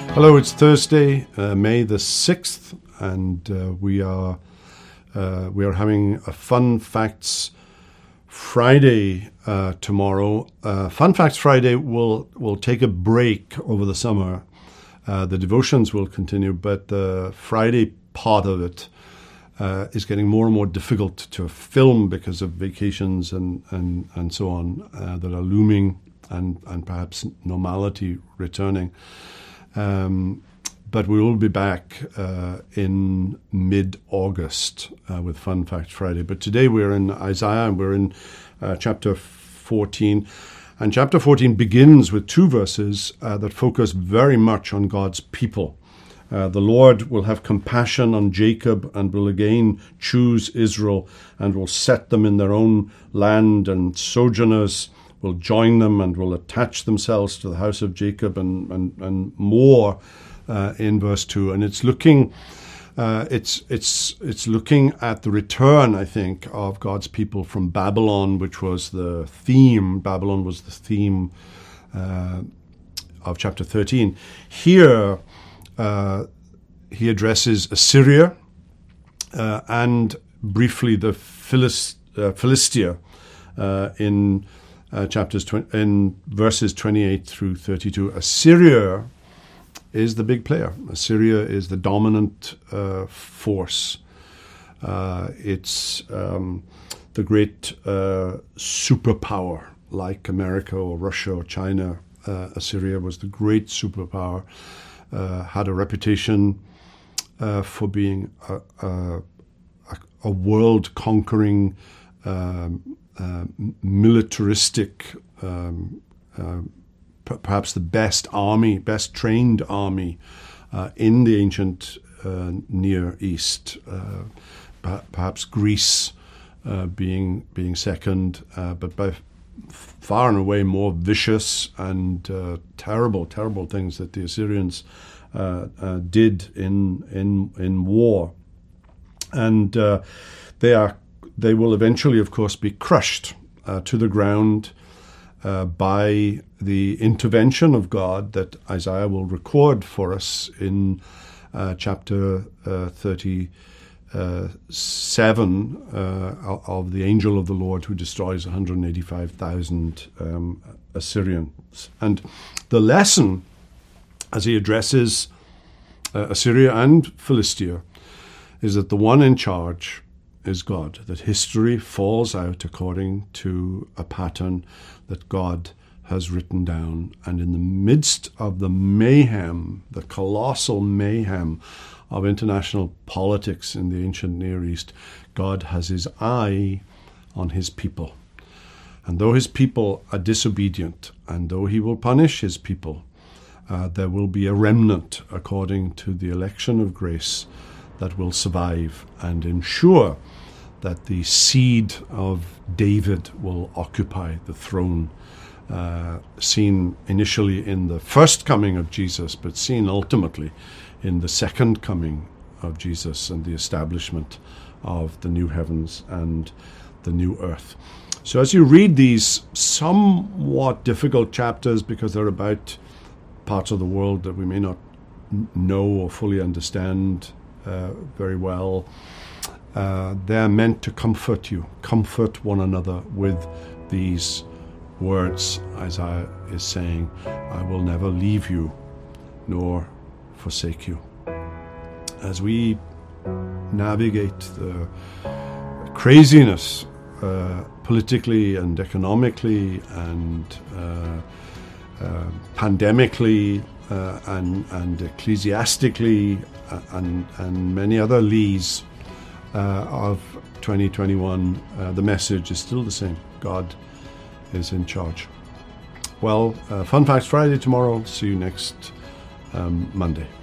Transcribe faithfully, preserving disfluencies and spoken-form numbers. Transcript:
Hello, it's Thursday, uh, May the sixth, and uh, we are uh, we are having a Fun Facts Friday uh, tomorrow. Uh, Fun Facts Friday will will take a break over the summer. Uh, the devotions will continue, but the Friday part of it uh, is getting more and more difficult to film because of vacations and and and so on uh, that are looming, and and perhaps normality returning. Um, but we will be back uh, in mid-August uh, with Fun Fact Friday. But today we're in Isaiah, and we're in uh, chapter fourteen. And chapter fourteen begins with two verses uh, that focus very much on God's people. Uh, the Lord will have compassion on Jacob and will again choose Israel and will set them in their own land, and sojourners will join them and will attach themselves to the house of Jacob, and and, and more uh, in verse two. And it's looking, uh, it's it's it's looking at the return, I think, of God's people from Babylon, which was the theme. Babylon was the theme uh, of chapter thirteen. Here, uh, he addresses Assyria uh, and briefly the Philist, uh, Philistia uh, in. Uh, chapters tw- in verses twenty-eight through thirty-two. Assyria is the big player. Assyria is the dominant uh, force. Uh, it's um, the great uh, superpower, like America or Russia or China. Uh, Assyria was the great superpower, uh, had a reputation uh, for being a, a, a world-conquering um, Uh, militaristic, um, uh, p- perhaps the best army, best trained army uh, in the ancient uh, Near East. Uh, p- perhaps Greece uh, being being second, uh, but by f- far and away more vicious and uh, terrible, terrible things that the Assyrians uh, uh, did in in in war, and uh, they are. They will eventually, of course, be crushed uh, to the ground uh, by the intervention of God that Isaiah will record for us in uh, chapter uh, thirty-seven uh, of the angel of the Lord who destroys one hundred eighty-five thousand um, Assyrians. And the lesson, as he addresses uh, Assyria and Philistia, is that the one in charge is God, that history falls out according to a pattern that God has written down. And in the midst of the mayhem, the colossal mayhem of international politics in the ancient Near East, God has his eye on his people. And though his people are disobedient, and though he will punish his people, uh, there will be a remnant according to the election of grace that will survive and ensure that the seed of David will occupy the throne, uh, seen initially in the first coming of Jesus, but seen ultimately in the second coming of Jesus and the establishment of the new heavens and the new earth. So as you read these somewhat difficult chapters, because they're about parts of the world that we may not know or fully understand uh, very well, Uh, they're meant to comfort you, comfort one another with these words. Isaiah is saying, I will never leave you nor forsake you. As we navigate the craziness uh, politically and economically and uh, uh, pandemically uh, and, and ecclesiastically uh, and, and many other lees Uh, of twenty twenty-one, uh, the message is still the same. God is in charge. Well, uh, Fun Facts Friday tomorrow. See you next um, Monday.